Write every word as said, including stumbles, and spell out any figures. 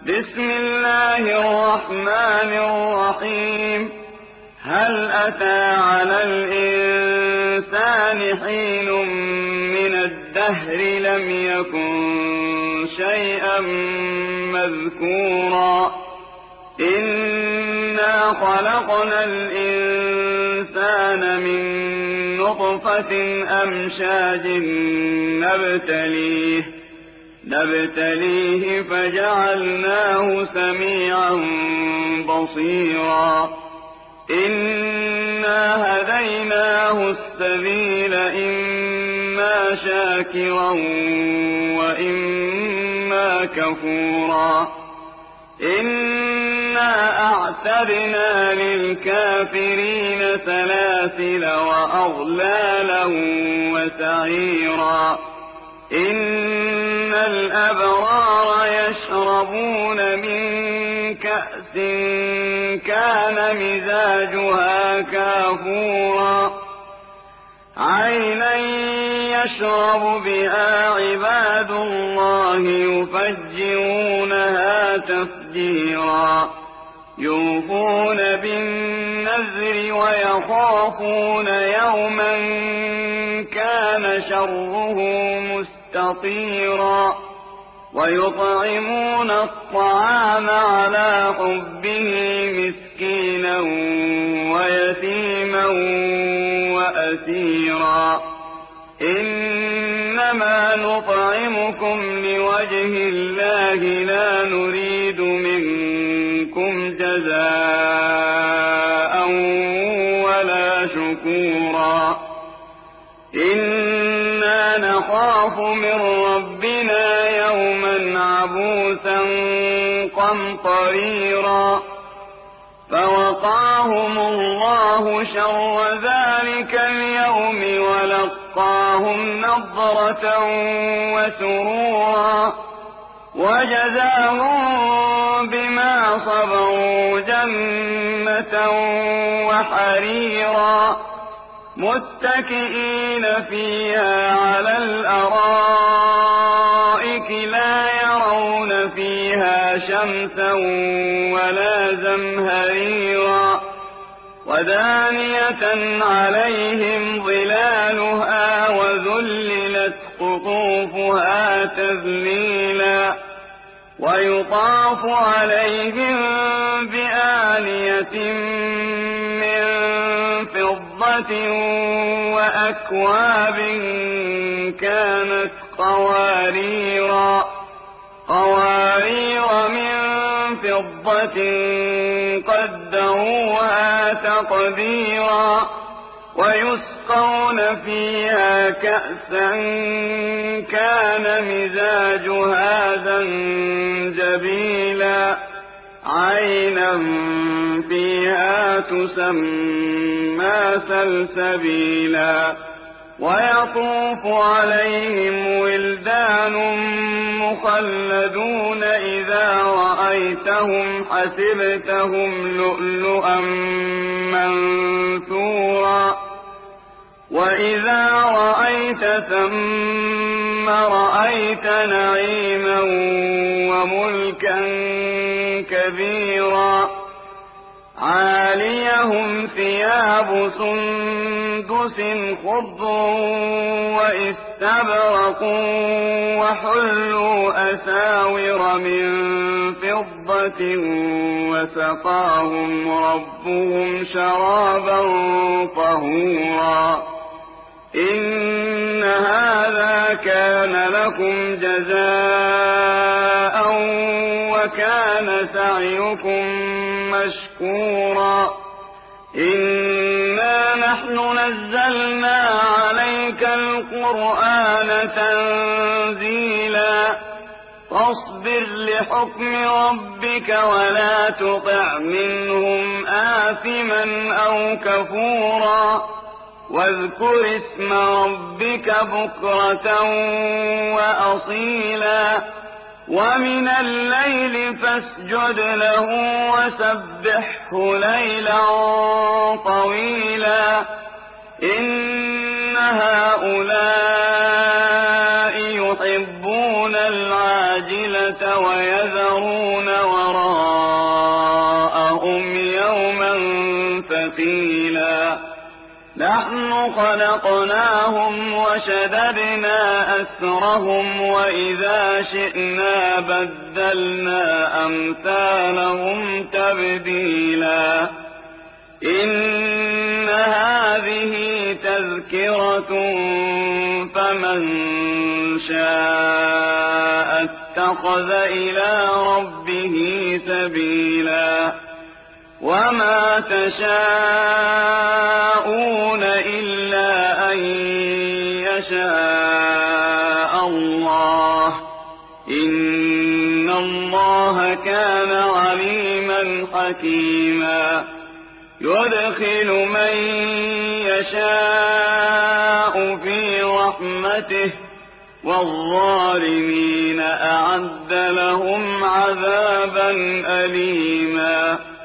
بسم الله الرحمن الرحيم هل أتى على الإنسان حين من الدهر لم يكن شيئا مذكورا إنا خلقنا الإنسان من نطفة أمشاج نبتليه نبتليه فجعلناه سميعا بصيرا إنا هديناه السبيل إما شاكرا وإما كفورا إنا أعتدنا للكافرين سلاسل وأغلالا وسعيرا إن الأبرار يشربون من كأس كان مزاجها كافورا عينا يشرب بها عباد الله يفجرونها تفجيرا يوفون بالنذر ويخافون يوما كان شره مستطيرا ويطعمون الطعام على حبه مسكينا ويتيما وأسيرا إنما نطعمكم لوجه الله لا نريد منكم جزاء ولا شكورا إنا نخاف من ربنا يوما عبوسا قمطريرا فوقاهم الله شر ذلك اليوم ولقاهم نضرة وسرورا وجزاهم بما صبروا جنة وحريرا متكئين فيها على الأرائك لا يرون فيها شمسا ولا زمهريرا ودانية عليهم ظلالها وذللت قطوفها تذليلا ويطاف عليهم بآنية من فضة وأكواب كانت قواريرا قوارير من فضة قدروها تقديرا ويسقون فيها كأسا كان مزاجها زنجبيلا عينا فيها تسمى سلسبيلا ويطوف عليهم ولدان مخلدون إذا رأيتهم حسبتهم لؤلؤا منثورا وإذا رأيت ثم رأيت نعيما وملكا كبيرا عاليهم ثياب سندس خضر واستبرق وحلوا أساور من فضة وسقاهم ربهم شرابا طهورا إن هذا كان لكم جزاء وكان سعيكم مشكورا إنا نحن نزلنا عليك القرآن تنزيلا فاصبر لحكم ربك ولا تطع منهم آثما أو كفورا واذكر اسم ربك بكرة وأصيلا ومن الليل فاسجد له وسبحه ليلا طويلا إن هؤلاء يحبون العاجلة ويذرون ثقيلا نحن خلقناهم وشددنا أسرهم وإذا شئنا بدلنا أمثالهم تبديلا إن هذه تذكرة فمن شاء اتخذ إلى ربه سبيلا وما تشاءون إلا أن يشاء الله إن الله كان عليما حكيما يدخل من يشاء في رحمته والظالمين أعد لهم عذابا أليما